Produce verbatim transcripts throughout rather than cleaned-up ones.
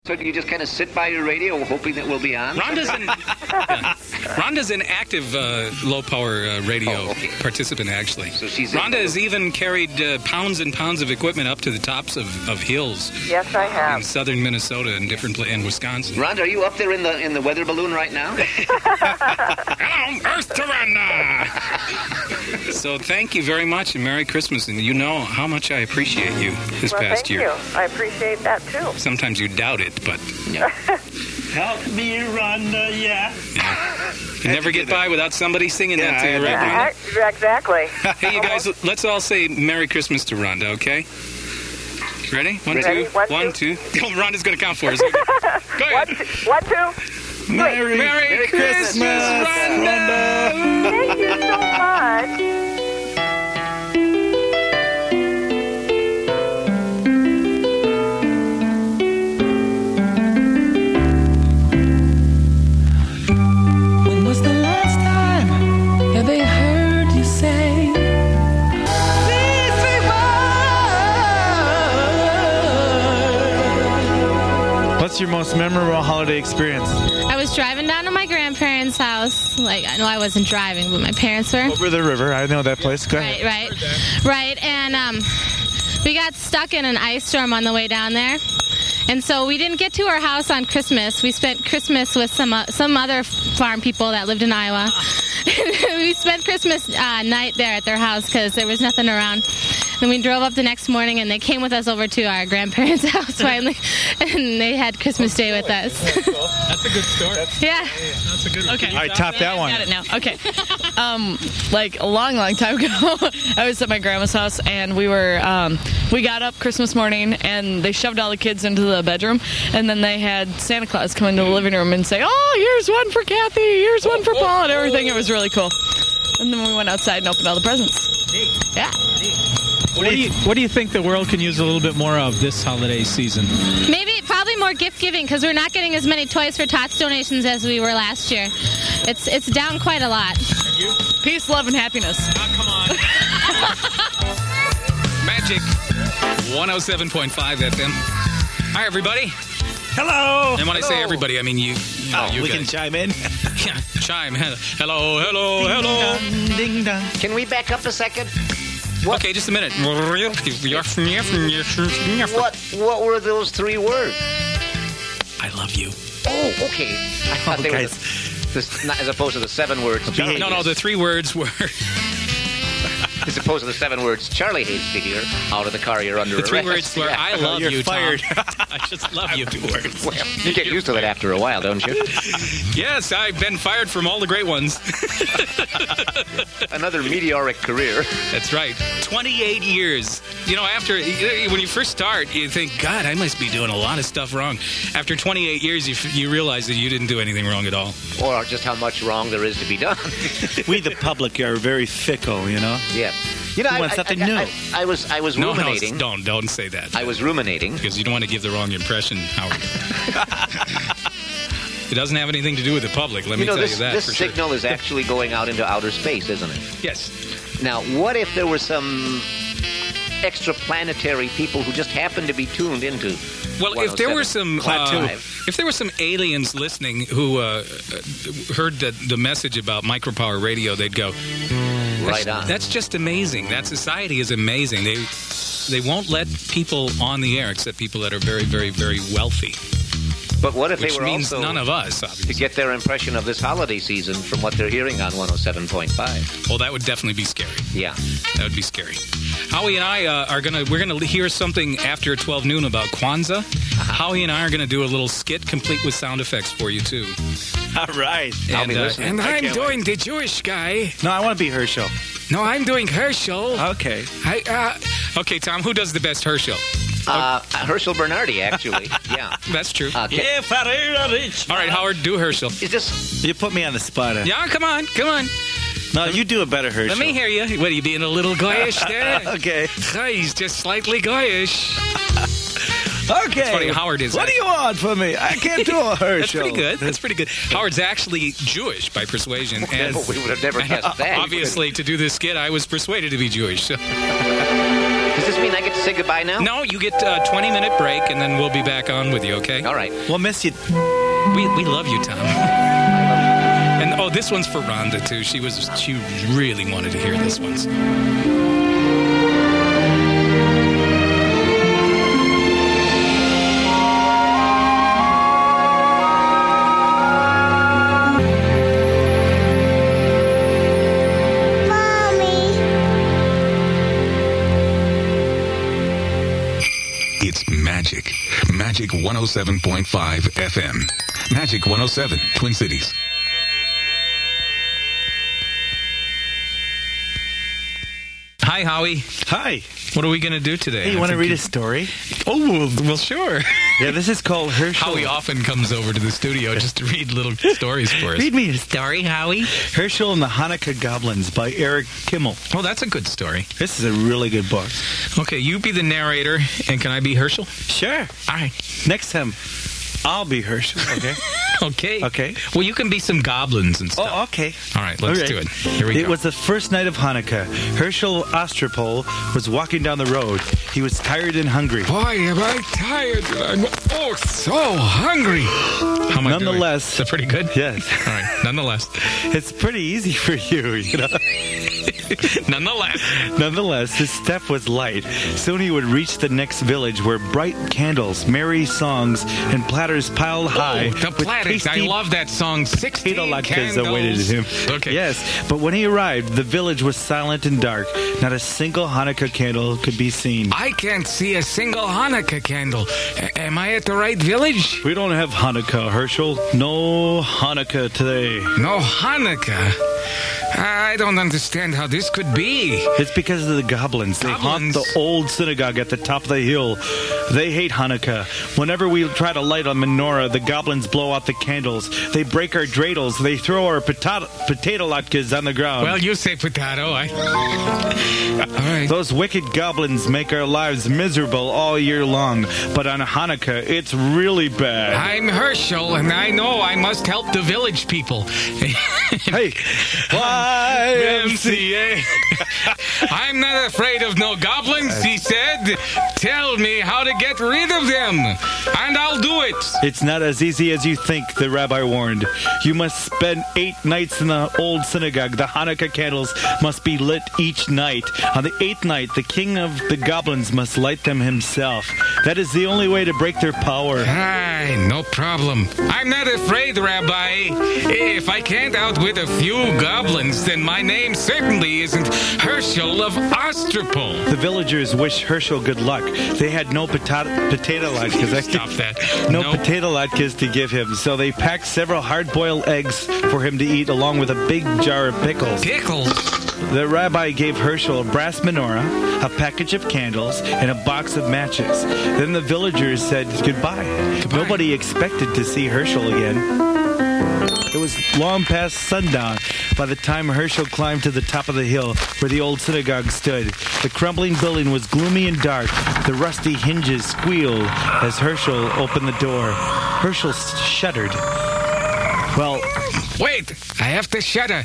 So do you just kind of sit by your radio hoping that we'll be on? Rhonda's an, yeah. Rhonda's an active uh, low-power uh, radio oh, okay. participant, actually. So she's Rhonda has even carried uh, pounds and pounds of equipment up to the tops of, of hills. Yes, I have. In southern Minnesota and different pla- in Wisconsin. Rhonda, are you up there in the in the weather balloon right now? Hello, Earth to Rhonda! So thank you very much and Merry Christmas. And you know how much I appreciate you this well, past thank year. you. I appreciate that, too. Sometimes you doubt it, but... Yeah. Help me, Rhonda, yeah. yeah. You never get by without somebody singing Yeah, that to you, right, Yeah, Rhonda? exactly. Hey, you guys, let's all say Merry Christmas to Rhonda, okay? Ready? One, Ready? two. One, One, two. two. Oh, Rhonda's going to count for us. Go One, ahead. two, one, two. Merry, Merry, Merry Christmas, Christmas, Rhonda! Thank you so much. When was the last time that they heard you say, "These three words"? What's your most memorable holiday experience? I was driving down to my grandparents' house. Like, I know I wasn't driving, but my parents were. Over the river. I know that place. Go ahead. Right, right, right. And um, we got stuck in an ice storm on the way down there. And so we didn't get to our house on Christmas. We spent Christmas with some uh, some other farm people that lived in Iowa. We spent Christmas uh, night there at their house because there was nothing around. Then we drove up the next morning, and they came with us over to our grandparents' house finally, and they had Christmas Day with us. That's a good story. Yeah. That's a good one. Okay. All right, top that one. Got it now. Okay. Um, like a long, long time ago, I was at my grandma's house, and we were um, we got up Christmas morning, and they shoved all the kids into the bedroom, and then they had Santa Claus come into the living room and say, "Oh, here's one for Kathy, here's one for Paul," and everything. It was really cool. And then we went outside and opened all the presents. Yeah. What do you What do you think the world can use a little bit more of this holiday season? Maybe, probably more gift giving because we're not getting as many Toys for Tots donations as we were last year. It's it's down quite a lot. Peace, love, and happiness. Come on. Magic one oh seven point five F M. Hi, everybody. Hello. And when I say everybody, I mean you. you know, Oh, you we guys. can chime in. Yeah, chime. Hello, hello, hello. Ding, ding, dong. Can we back up a second? Okay, just a minute. What what were those three words? I love you. Oh, okay. I thought Oh, they guys. were the, the, not as opposed to the seven words. Charlie No, no, hates- the three words were... as opposed to the seven words Charlie hates to hear. Out of the car, you're under The three arrest. words were, Yeah. I love You're you, fired. Tom. I just love you. Two words. Well, you get used to that after a while, don't you? Yes, I've been fired from all the great ones. Another meteoric career. That's right. twenty-eight years. You know, after, when you first start, you think, God, I must be doing a lot of stuff wrong. After twenty-eight years, you, you realize that you didn't do anything wrong at all. Or just how much wrong there is to be done. We, the public, are very fickle, you know? Yeah. You know, We I, want I, something I, new. I, I was I was No, no, ruminating. don't, don't say that. I was ruminating. Because you don't want to give the wrong impression, Howard. It doesn't have anything to do with the public, let You me know, tell this, you that this for sure. signal is actually going out into outer space, isn't it? Yes. Now, what if there were some extraplanetary people who just happened to be tuned into Well, if there were some uh, Plateau. if there were some aliens listening who uh, heard the, the message about micropower radio, they'd go, Right that's, on. That's just amazing. That society is amazing. They they won't let people on the air except people that are very, very, very wealthy. But what if Which they were means also none of us, to obviously. get their impression of this holiday season from what they're hearing on one oh seven point five? Well, that would definitely be scary. Yeah. That would be scary. Howie and I uh, are gonna we're gonna hear something after twelve noon about Kwanzaa. Uh-huh. Howie and I are gonna do a little skit complete with sound effects for you too. All right. I'll And, be uh, listening. and I I'm can't doing the Jewish guy. No, I want to be Herschel. No, I'm doing Herschel. Okay. I, uh, okay, Tom, who does the best Herschel? Uh, Herschel Bernardi, actually. Yeah. That's true. Uh, can- All right, Howard, do Herschel. Is this... You put me on the spot. uh. Yeah, come on, come on. No, you do a better Herschel. Let me hear you. What, are you being a little goyish there? Okay. Ah, he's just slightly goyish. Okay. It's funny, Howard is What do you want from me? I can't do a Herschel. That's pretty good. That's pretty good. Howard's actually Jewish by persuasion. And, we would have never and guessed that. obviously, to do this skit, I was persuaded to be Jewish. So. Does this mean I get to say goodbye now? No, you get a twenty-minute break, and then we'll be back on with you, okay? All right. We'll miss you. We, we love you, Tom. And, oh, this one's for Rhonda, too. She was she really wanted to hear this one. It's Magic. Magic one oh seven point five F M. Magic one oh seven, Twin Cities. Hi, Howie. Hi. What are we going to do today? Hey, you I want to think read a story? Oh, well, well, sure. Yeah, this is called Herschel. Howie often comes over to the studio just to read little stories for us. Read me a story, Howie. Herschel and the Hanukkah Goblins by Eric Kimmel. Oh, that's a good story. This is a really good book. Okay, you be the narrator, and can I be Herschel? Sure. All right. Next time, I'll be Herschel, okay? Okay. Okay. Well, you can be some goblins and stuff. Oh, okay. All right, let's Okay. do it. Here we It go. was the first night of Hanukkah. Herschel Ostropol was walking down the road. He was tired and hungry. Boy, am I tired. I'm oh so hungry. How am I doing? Nonetheless- Is that pretty good? Yes. All right. Nonetheless. It's pretty easy for you, you know. Nonetheless. Nonetheless, his step was light. Soon he would reach the next village where bright candles, merry songs, and platters piled high. Oh, the with platters. I tasty love that song. sixteen potato latkes candles. awaited him. Okay. Yes, but when he arrived, the village was silent and dark. Not a single Hanukkah candle could be seen. I can't see a single Hanukkah candle. A- am I at the right village? We don't have Hanukkah, Herschel. No Hanukkah today. No Hanukkah. I don't understand how this could be. It's because of the goblins. They haunt Goblins? the old synagogue at the top of the hill. They hate Hanukkah. Whenever we try to light a menorah, the goblins blow out the candles. They break our dreidels. They throw our potato, potato latkes on the ground. Well, you say potato. I. All right. Those wicked goblins make our lives miserable all year long. But on Hanukkah, it's really bad. I'm Herschel, and I know I must help the village people. Hey, Y M C A. I'm not afraid of no goblins, he said. Tell me how to get rid of them, and I'll do it. It's not as easy as you think, the rabbi warned. You must spend eight nights in the old synagogue. The Hanukkah candles must be lit each night. On the eighth night, the king of the goblins must light them himself. That is the only way to break their power. Aye, no problem. I'm not afraid, Rabbi. If I can't outwit a few goblins, then my name certainly isn't Herschel of Ostropol. The villagers wished Herschel good luck. They had no potato, potato latkes. Stop that. No Nope. potato latkes to give him, so they packed several hard-boiled eggs for him to eat, along with a big jar of pickles. Pickles? The rabbi gave Herschel a brass menorah, a package of candles, and a box of matches. Then the villagers said goodbye. Goodbye. Nobody expected to see Herschel again. It was long past sundown by the time Herschel climbed to the top of the hill where the old synagogue stood. The crumbling building was gloomy and dark. The rusty hinges squealed as Herschel opened the door. Herschel shuddered. Well, Wait, I have to shudder.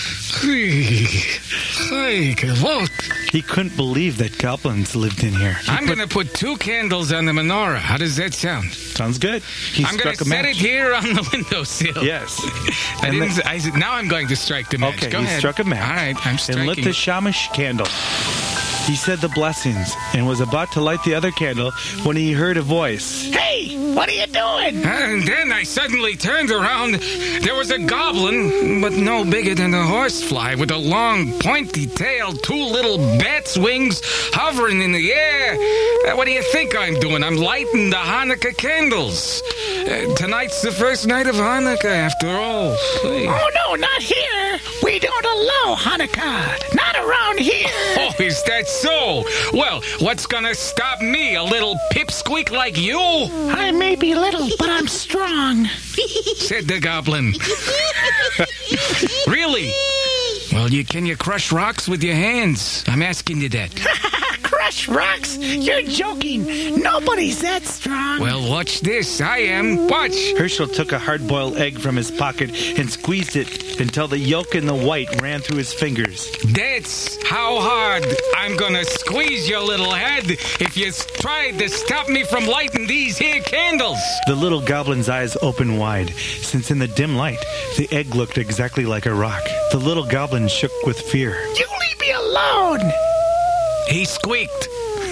he couldn't believe that goblins lived in here. He I'm put- going to put two candles on the menorah. How does that sound? Sounds good. He I'm going struck to a set match. it here on the windowsill. Yes. I And didn't. the- I, now I'm going to strike the match. Okay, Go he ahead. struck a match. All right, I'm striking. and lit the shamash candle. He said the blessings and was about to light the other candle when he heard a voice. Hey, what are you doing? And then I suddenly turned around. There was a goblin, but no bigger than a horsefly, with a long, pointy tail, two little bat's wings hovering in the air. Uh, what do you think I'm doing? I'm lighting the Hanukkah candles. Uh, tonight's the first night of Hanukkah, after all. Hey. Oh, no, not here. We don't allow Hanukkah. Not around here. Oh, is that so? Well, what's gonna stop me, a little pipsqueak like you? I may be little, but I'm strong. Said the goblin. Really? Well, you can you crush rocks with your hands? I'm asking you that. Crush crush rocks? You're joking. Nobody's that strong. Well, watch this. I am. Watch. Herschel took a hard-boiled egg from his pocket and squeezed it until the yolk and the white ran through his fingers. That's how hard I'm gonna squeeze your little head if you tried to stop me from lighting these here candles. The little goblin's eyes opened wide, since in the dim light, the egg looked exactly like a rock. The little goblin shook with fear. You leave me alone. He squeaked.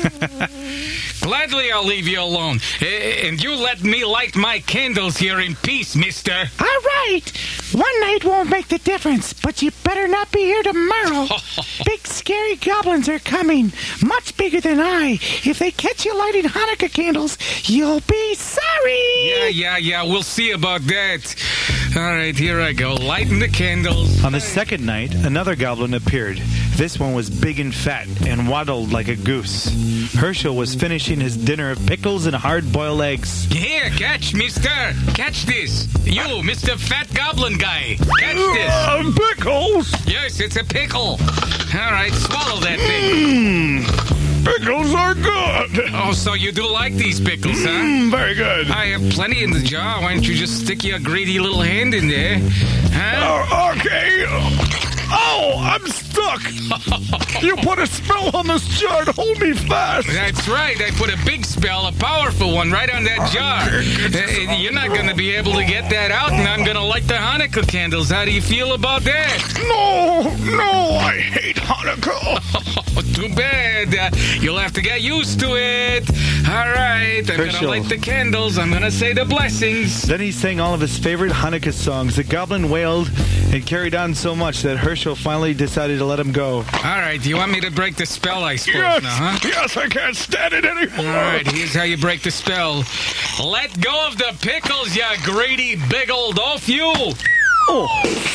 Gladly I'll leave you alone. A- And you let me light my candles here in peace, mister. All right. One night won't make the difference, but you better not be here tomorrow. Big scary goblins are coming, much bigger than I. If they catch you lighting Hanukkah candles, you'll be sorry. Yeah, yeah, yeah. We'll see about that. All right, here I go. Lighting the candles. On the second night, another goblin appeared. This one was big and fat and waddled like a goose. Herschel was finishing his dinner of pickles and hard-boiled eggs. Here, catch, mister. Catch this. You, Mister Fat Goblin Guy. Catch this. Uh, pickles? Yes, it's a pickle. All right, swallow that thing. Mmm, pickles are good. Oh, so you do like these pickles, huh? Mmm, very good. I have plenty in the jar. Why don't you just stick your greedy little hand in there? Huh? Uh, okay. Oh, I'm stuck. You put a spell on this jar to hold me fast. That's right. I put a big spell, a powerful one, right on that jar. Uh, you're not going to be able to get that out, and I'm going to light the Hanukkah candles. How do you feel about that? No, no, I hate Hanukkah. Oh, too bad. Uh, you'll have to get used to it. All right. I'm going to Herschel. light the candles. I'm going to say the blessings. Then he sang all of his favorite Hanukkah songs. The goblin wailed and carried on so much that Herschel finally decided to let him go. All right. Do you want me to break the spell, I suppose, Yes, now, huh? yes, I can't stand it anymore. All right, here's how you break the spell. Let go of the pickles, you greedy big old oaf you. Oh.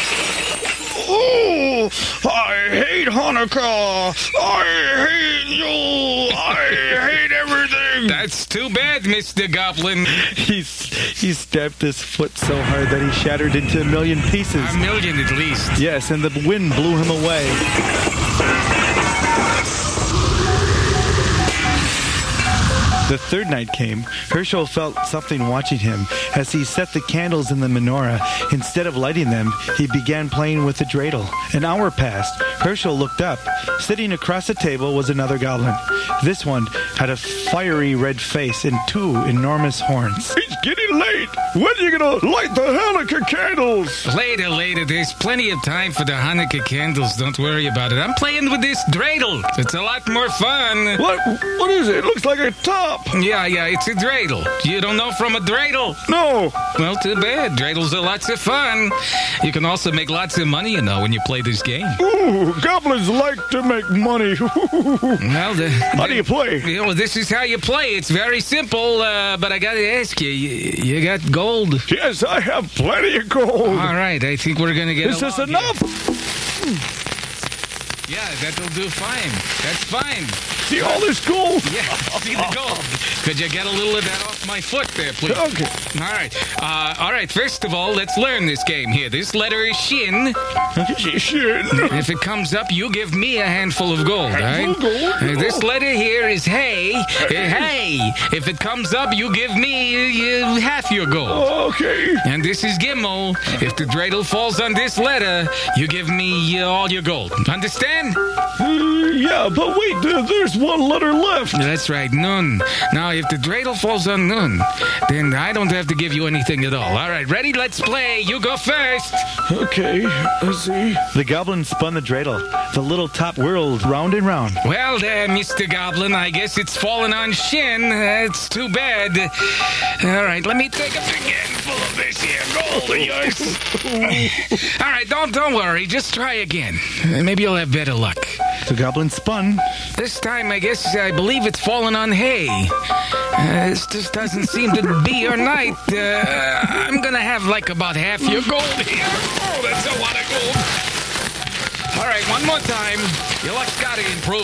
Oh, I hate Hanukkah. I hate you. I hate everything. That's too bad, Mister Goblin. He, he stamped his foot so hard that he shattered into a million pieces. A million at least. Yes, and the wind blew him away. The third night came. Herschel felt something watching him. As he set the candles in the menorah, instead of lighting them, he began playing with the dreidel. An hour passed. Herschel looked up. Sitting across the table was another goblin. This one had a fiery red face and two enormous horns. It's getting late. When are you going to light the Hanukkah candles? Later, later. There's plenty of time for the Hanukkah candles. Don't worry about it. I'm playing with this dreidel. It's a lot more fun. What? What is it? It looks like a top. Yeah, yeah, it's a dreidel. You don't know from a dreidel? No. Well, too bad. Dreidels are lots of fun. You can also make lots of money, you know, when you play this game. Ooh, goblins like to make money. Well, the, How do you play? You know, this is how you play. It's very simple, uh, but I gotta ask you, you, you got gold? Yes, I have plenty of gold. All right, I think we're gonna get Is this along enough? here. Yeah, that'll do fine. That's fine. See all this gold? Yeah, see the gold. Could you get a little of that off my foot there, please? Okay. All right. Uh, all right, first of all, let's learn this game here. This letter is shin. Shin. If it comes up, you give me a handful of gold, all right? Handful of gold? Uh, this letter here is hey. Uh, hey. If it comes up, you give me uh, half your gold. Okay. And this is Gimel. If the dreidel falls on this letter, you give me uh, all your gold. Understand? Uh, yeah, but wait, uh, there's one letter left. That's right, Nun. Now, if the dreidel falls on Nun, then I don't have to give you anything at all. All right, ready? Let's play. You go first. Okay, let's see. The goblin spun the dreidel. The little top whirled round and round. Well, there, Mister Goblin, I guess it's fallen on Shin. That's too bad. All right, let me take a big handful of this here gold of yours. All right, don't don't worry. Just try again. Maybe you'll have better luck. The goblin spun. This time, I guess, I believe it's fallen on hay. Uh, this just doesn't seem to be your night. Uh, I'm gonna have like about half your gold here. Oh, that's a lot of gold. All right, one more time. Your luck's gotta improve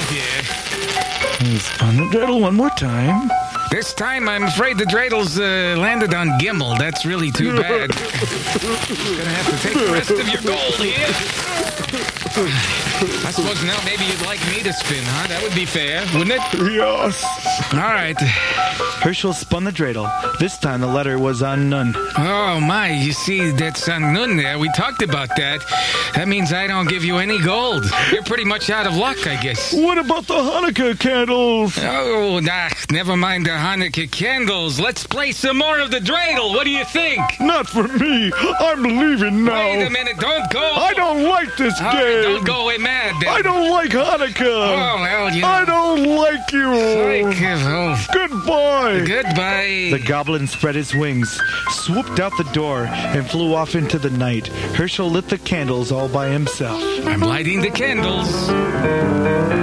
here. He spun the dreidel one more time. This time, I'm afraid the dreidels uh, landed on Gimel. That's really too bad. Gonna have to take the rest of your gold here. I suppose now maybe you'd like me to spin, huh? That would be fair, wouldn't it? Yes. All right. Herschel spun the dreidel. This time the letter was on Nun. Oh, my. You see, that's on Nun there. We talked about that. That means I don't give you any gold. You're pretty much out of luck, I guess. What about the Hanukkah candles? Oh, nah, never mind the Hanukkah candles. Let's play some more of the dreidel. What do you think? Not for me. I'm leaving now. Wait a minute. Don't go. I don't like this All game. right, don't go away mad, then. I don't like Hanukkah. Oh, well, you know. I don't like you. Like, oh. Goodbye. Goodbye. The goblin spread his wings, swooped out the door, and flew off into the night. Herschel lit the candles all by himself. I'm lighting the candles.